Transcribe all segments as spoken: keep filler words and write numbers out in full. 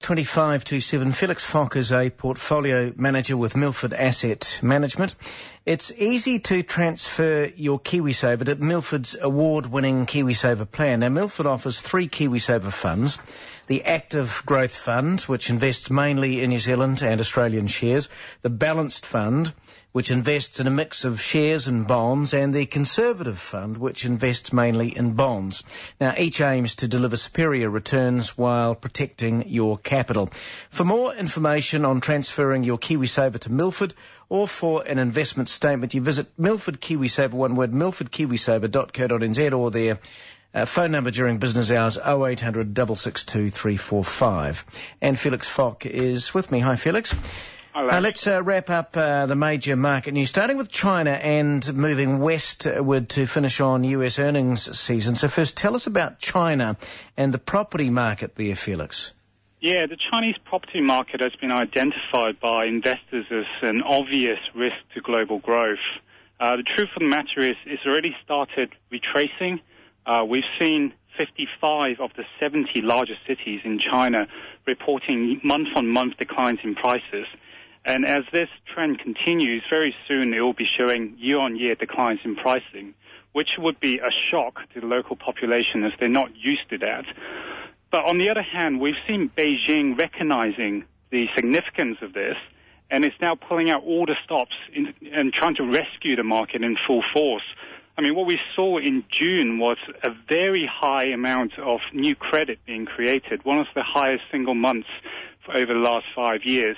twenty-five to seven. Felix Fock is a portfolio manager with Milford Asset Management. It's easy to transfer your KiwiSaver to Milford's award-winning KiwiSaver plan. Now, Milford offers three KiwiSaver funds. The Active Growth Fund, which invests mainly in New Zealand and Australian shares. The Balanced Fund, which invests in a mix of shares and bonds, and the Conservative Fund, which invests mainly in bonds. Now, each aims to deliver superior returns while protecting your capital. For more information on transferring your KiwiSaver to Milford, or for an investment statement, you visit Milford KiwiSaver, one word, milford kiwisaver dot co dot n z, or their uh, phone number during business hours, oh eight hundred, six six two, three four five. And Felix Fock is with me. Hi, Felix. Uh, let's uh, wrap up uh, the major market news, starting with China and moving westward to finish on U S earnings season. So first, tell us about China and the property market there, Felix. Yeah, the Chinese property market has been identified by investors as an obvious risk to global growth. Uh, the truth of the matter is it's already started retracing. Uh, we've seen fifty-five of the seventy largest cities in China reporting month-on-month declines in prices. And as this trend continues, very soon it will be showing year-on-year declines in pricing, which would be a shock to the local population as they're not used to that. But on the other hand, we've seen Beijing recognizing the significance of this, and it's now pulling out all the stops in, and trying to rescue the market in full force. I mean, what we saw in June was a very high amount of new credit being created, one of the highest single months for over the last five years.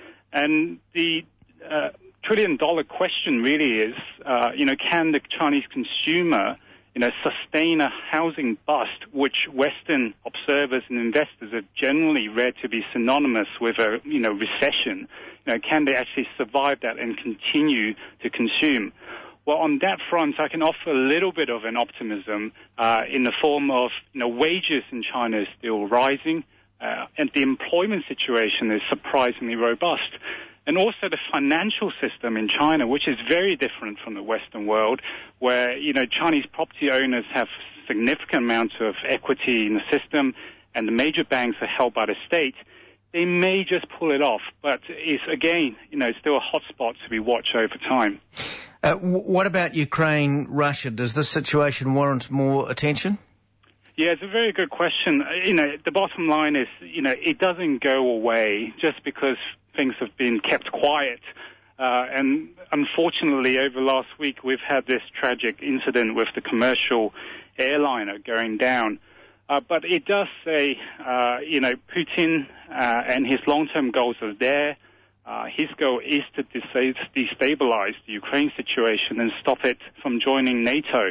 And the uh, trillion-dollar question really is, uh, you know, can the Chinese consumer, you know, sustain a housing bust, which Western observers and investors have generally read to be synonymous with a, you know, recession? You know, can they actually survive that and continue to consume? Well, on that front, I can offer a little bit of an optimism uh, in the form of, you know, wages in China is still rising. Uh, and the employment situation is surprisingly robust. And also the financial system in China, which is very different from the Western world, where, you know, Chinese property owners have significant amounts of equity in the system, and the major banks are held by the state. They may just pull it off, but it's, again, you know, still a hotspot to be watched over time. Uh, w- what about Ukraine, Russia? Does this situation warrant more attention? Yeah, it's a very good question. You know, the bottom line is, you know, it doesn't go away just because things have been kept quiet. Uh, and unfortunately, over the last week, we've had this tragic incident with the commercial airliner going down. Uh, but it does say, uh, you know, Putin uh, and his long-term goals are there. Uh, his goal is to destabilize the Ukraine situation and stop it from joining NATO.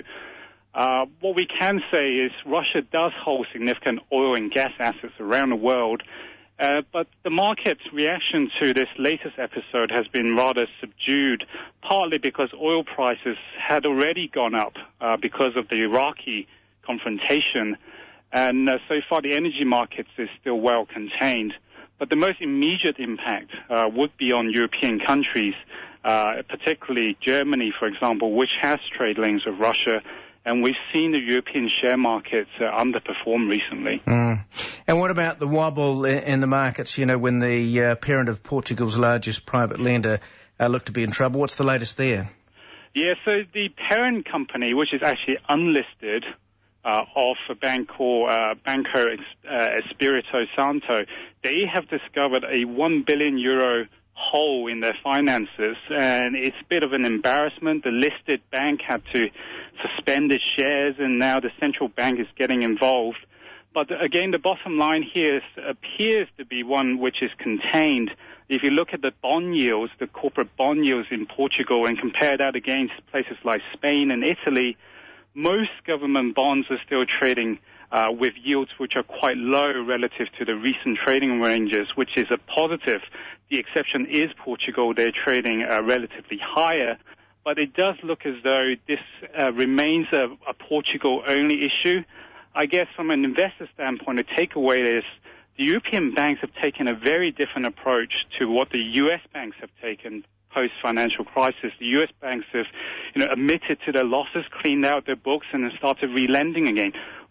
Uh, what we can say is Russia does hold significant oil and gas assets around the world, uh, but the market's reaction to this latest episode has been rather subdued, partly because oil prices had already gone up uh, because of the Iraqi confrontation, and uh, so far the energy markets is still well contained. But the most immediate impact uh, would be on European countries, uh, particularly Germany, for example, which has trade links with Russia. And we've seen the European share markets uh, underperform recently. Mm. And what about the wobble in the markets, you know, when the uh, parent of Portugal's largest private lender uh, looked to be in trouble? What's the latest there? Yeah, so the parent company, which is actually unlisted, uh, of a bank called uh, Banco uh, Espirito Santo, they have discovered a one billion euro hole in their finances, and it's a bit of an embarrassment. The listed bank had to suspend its shares, and now the central bank is getting involved. But again, the bottom line here is, appears to be one which is contained. If you look at the bond yields, the corporate bond yields in Portugal, and compare that against places like Spain and Italy, most government bonds are still trading uh, with yields which are quite low relative to the recent trading ranges, which is a positive. The exception is Portugal. They're trading uh, relatively higher. But it does look as though this uh, remains a, a Portugal-only issue. I guess from an investor standpoint, the takeaway is the European banks have taken a very different approach to what the U S banks have taken post-financial crisis. The U S banks have, you know, admitted to their losses, cleaned out their books, and have started relending again.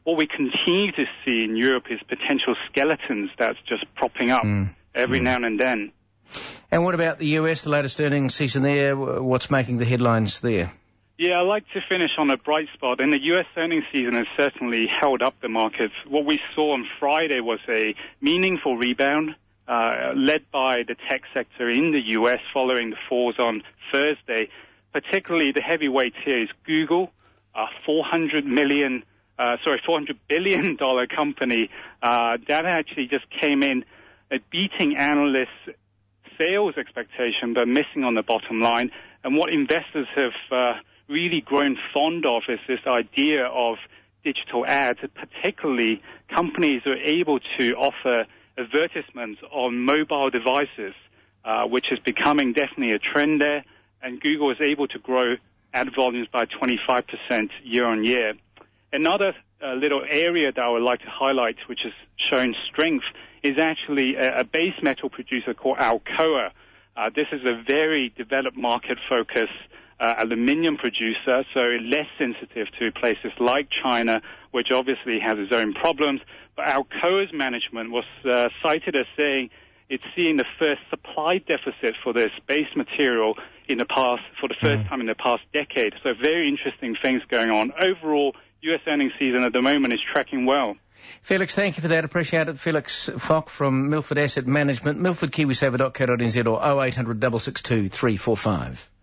what we continue to see in Europe is potential skeletons that's just propping up mm. every mm. now and then. And what about the U S, the latest earnings season there? What's making the headlines there? Yeah, I'd like to finish on a bright spot. And the U S earnings season has certainly held up the markets. What we saw on Friday was a meaningful rebound, uh, led by the tech sector in the U S following the falls on Thursday. Particularly the heavyweight here is Google, a four hundred million, uh, sorry, four hundred billion dollar company. Uh, that actually just came in uh, beating analysts' sales expectation, but missing on the bottom line. And what investors have uh, really grown fond of is this idea of digital ads, particularly companies are able to offer advertisements on mobile devices, uh, which is becoming definitely a trend there. And Google is able to grow ad volumes by twenty-five percent year on year. Another uh, little area that I would like to highlight, which has shown strength, is actually a, a base metal producer called Alcoa. Uh, this is a very developed market-focused uh, aluminium producer, so less sensitive to places like China, which obviously has its own problems. But Alcoa's management was uh, cited as saying it's seeing the first supply deficit for this base material in the past, for the first mm. time in the past decade. So very interesting things going on. Overall, U S earnings season at the moment is tracking well. Felix, thank you for that. Appreciate it. Felix Fock from Milford Asset Management, milford kiwisaver dot co dot n z or oh eight hundred, six six two, three four five.